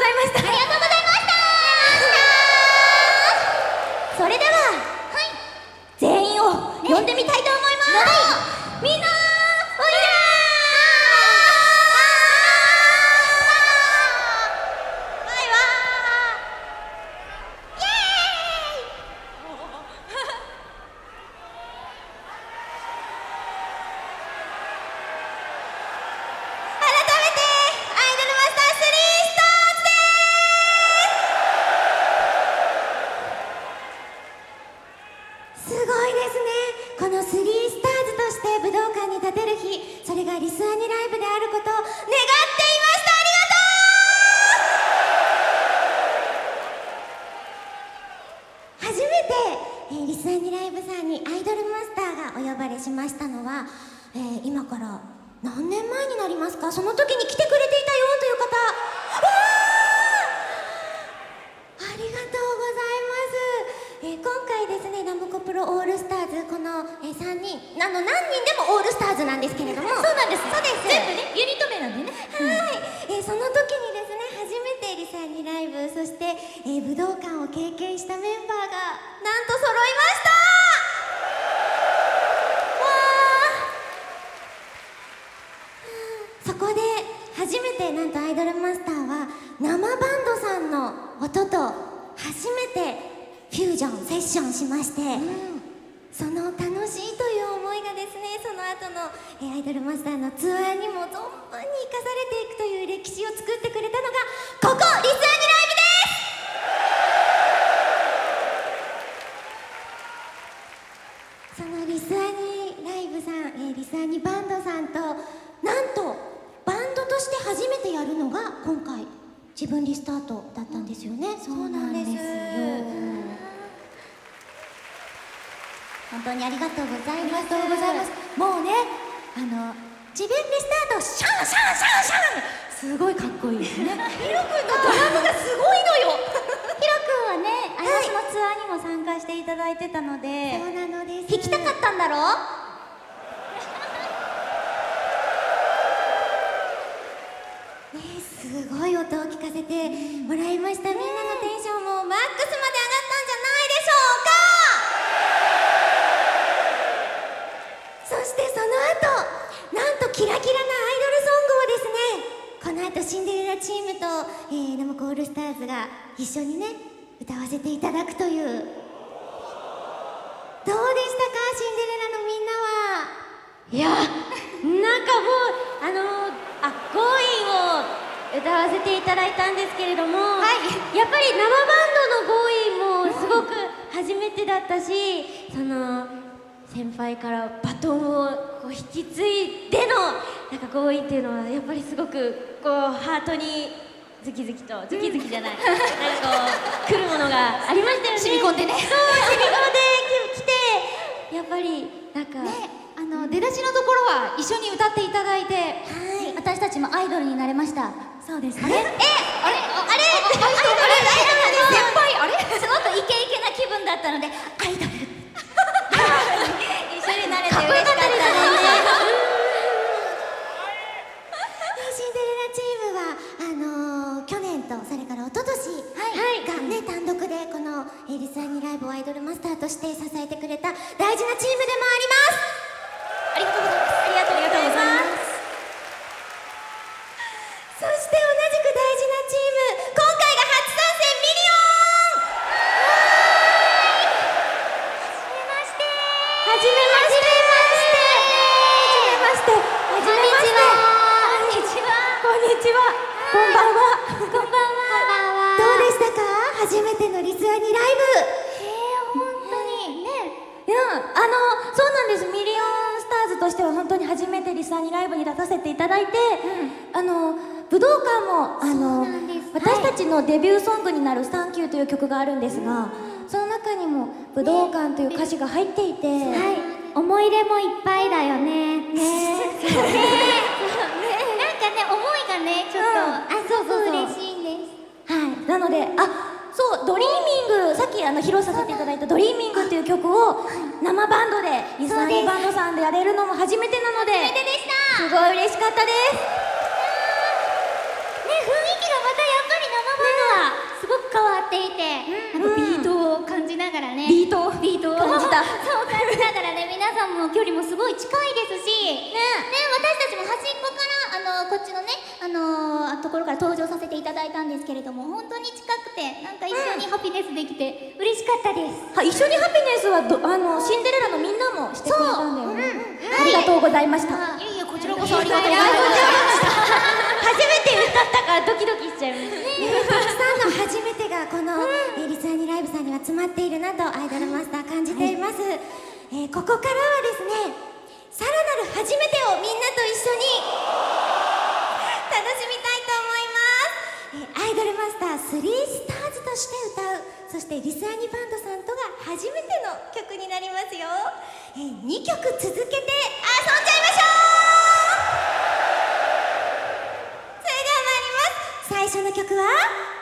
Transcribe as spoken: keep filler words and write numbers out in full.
いました。 ありがとうございました。それでは、はい、全員を呼んでみたいと思います。はい、みんなおいですごいですね。このスリースターズとして武道館に立てる日、それがリスアニライブであることを願っていました。ありがとう。初めて、えー、リスアニライブさんにアイドルマスターがお呼ばれしましたのは、えー、今から何年前になりますか？その時に来てくれていたよという方。ありがとうございます。えー、今回ですね、ラムコプロオールスターズ、この、えー、さんにんあの何人でもオールスターズなんですけれども、 そうなんです。 そうです。 全部ねユニット名なんでね。 はい、えー、その時にですね、初めてリサニライブ、そして、えー、武道館を経験したメンバーがなんと揃いました。わー、そこで初めてなんとアイドルマスターは生バンドさんの音と初めてフュージョンセッションしまして、うん、その楽しいという思いがですね、その後の、えー、アイドルマスターのツアーにも存分に生かされていくという歴史を作ってくれたのがここリスアニライブです。そのリスアニライブさん、えー、リスアニバンドさんとなんとバンドとして初めてやるのが今回自分リスタートだったんですよね。 そうなんですよ。 本当にありがとうございます。 ありがとうございます。もうね、あの自分リスタートシャンシャンシャンシャンすごいかっこいいですね。 ヒロ君のドラムがすごいのよ。ヒロ君はね、私のツアーにも参加していただいてたので、そうなのです。弾きたかったんだろう。ね、すごい音を聞かせてもらいました。みんなのテンションもマックスまで上がったんじゃないでしょうか。そしてその後、なんとキラキラなアイドルソングをですね、この後シンデレラチームと、えー、ラムコオールスターズが一緒にね歌わせていただくという。どうでしたか、シンデレラのみんなは。 いや、なんかもうあのあゴーインを歌わせていただいたんですけれども、はい、やっぱり生バンドのゴーインもすごく初めてだったし、その先輩からバトンをこう引き継いでのなんかゴーインっていうのはやっぱりすごくこうハートにズキズキとズキズキじゃない、なんかこう来るものがありましたよね。 染み込んでね。そう、 染み込んできて、やっぱりなんかね、あの出だしのところは一緒に歌っていただいて、はい、私たちもアイドルになれました。そうですね。え、あれ、あれ、あれ、アイドル、アイドル、先輩、あれ、すごくイケイケな気分だったので、アイドル。一緒になれて嬉しかったですね。シンデレラチームはあのー、去年とそれから一昨年、はい、がね単独でこの、えー、リスアニライブをアイドルマスターとして支えてくれた大事なチームでもあります。ありがとうございます。ありがとうございます。そして同じく大事なチーム、今回が初参戦、ミリオン。はじめまして。はじめまして。はじめまして。はじめまして。こんにちは。こんにちは。こんばんは。こんばんは。どうでしたか？初めてのリスアニライブ。へえ、本当にね。 いや、あのそうなんです。ミリオンスターズとしては本当に初めてリスアニライブに出させていただいて、うん、あの武道館もあの私たちのデビューソングになる「サンキュー」という曲があるんですが、その中にも「武道館」という歌詞が入っていて、ね、はい、思い出もいっぱいだよね。ね、そうね。なんかね、 思いがね、ちょっと、うん、あ、そうそうそう、嬉しいんです。 はい、なので、あ、そう、ドリーミング、さっきあの披露させていただいた「ドリーミング」っていう曲を生バンドでリスアニバンドさんでやれるのも初めてなので、 初めてでした。 すごい嬉しかったです。 ね、雰囲気がまたやっぱり生バ変わっていて、なんかビートを感じながらね、 ビートビートを感じたそう感じながらね、皆さんも距離もすごい近いですし、ね、私たちも端っこからあのこっちのね、あのところから登場させていただいたんですけれども、本当に近くて、なんか一緒にハピネスできて嬉しかったです。 は一緒にハピネスはどあのシンデレラのみんなもしてくれたんだよね。ありがとうございました。 いえいえ、こちらこそありがとうございました。 初めて歌ったからドキドキしちゃいました。 たくさんの初めてがこの、えーリスアニライブさんには詰まっているなとアイドルマスター感じています、えーここからはですね、さらなる初めてをみんなと一緒に楽しみたいと思います、えーアイドルマスタースリースターズとして歌う、そしてリスアニバンドさんとが初めての曲になりますよ、えーにきょく続けて遊んじゃいましょう。それでは参ります。最初の曲は